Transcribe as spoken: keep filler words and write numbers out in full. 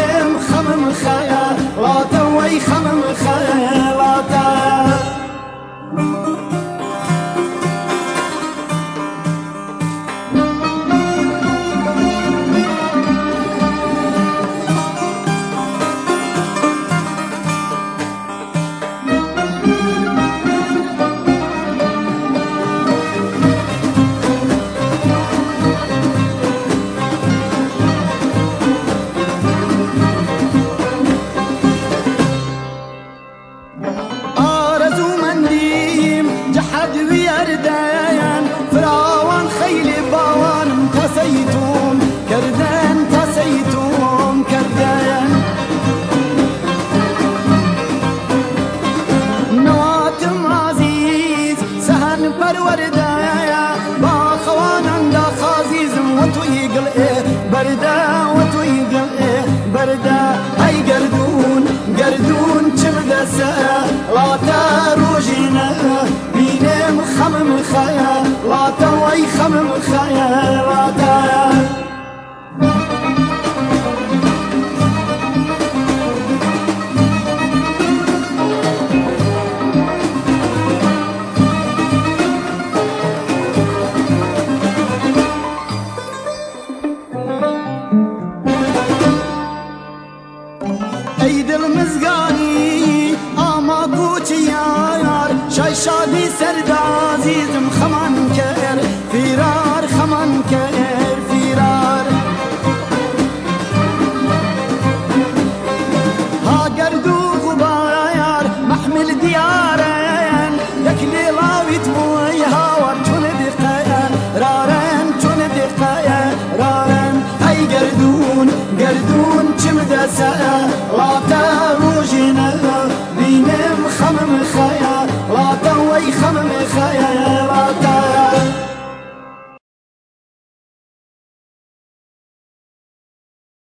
بینم خمم خیالاتا وی خمم خیالاتا فراوان خيل باوان تسيتون كردان تسيتون كردان نواتم عزيز سهن پروردايا باخوان عند خازيزم وتويقل ايه بردا وتويقل ايه بردا هاي قردون قردون چبدا سا لا تروجينا بينم خمم خيالاتا وي خمم خيالاتا ايد المزقاني اما قوتي يا يار شاي شادي سرد عزيزم خمان كير فيرار خمان كير فيرار ها قردو غبايار محمل ديارين يكلي لاويت موي هاور تون دقايا رارين تون دقايا رارين هاي قردون قردون